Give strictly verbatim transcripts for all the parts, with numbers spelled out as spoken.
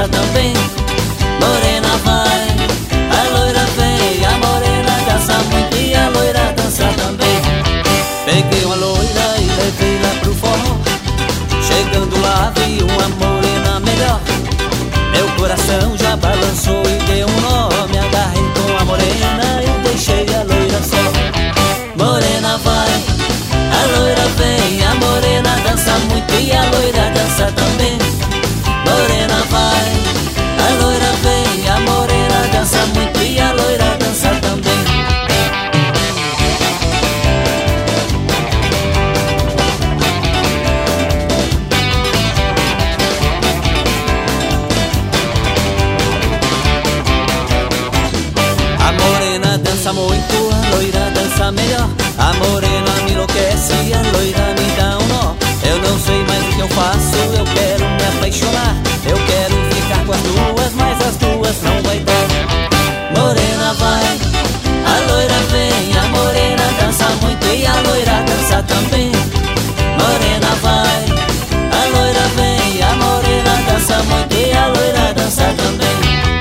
dança também. Morena vai, a loira vem, a morena dança muito e a loira dança também. Peguei uma loira e levei lá pro forró. Chegando lá vi uma morena melhor. Meu coração já balançou e deu um nó. Me agarrei com a morena e deixei a loira só. Morena vai, a loira vem, a morena dança muito e a loira dança também. Morena vai, a loira vem, a morena dança muito e a loira dança também. A morena dança muito, a loira dança melhor. A morena me enlouquece e a loira me dá um nó. Eu não sei mais o que eu faço, eu quero me apaixonar. Eu quero ficar com as duas, mas as duas não vai dar. Morena vai, a loira vem, a morena dança muito e a loira dança também. Morena vai, a loira vem, a morena dança muito e a loira dança também.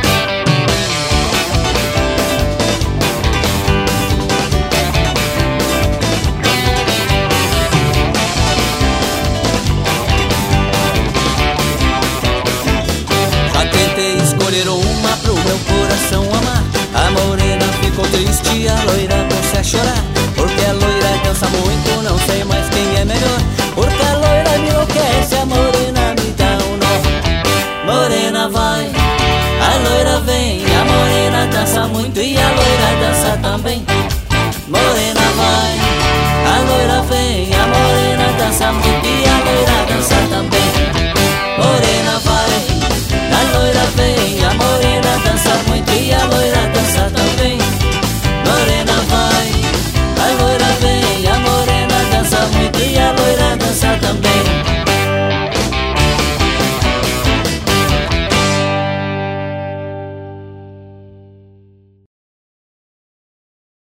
Escolheram uma pro meu coração amar. A morena ficou triste, a loira pôs-se a chorar.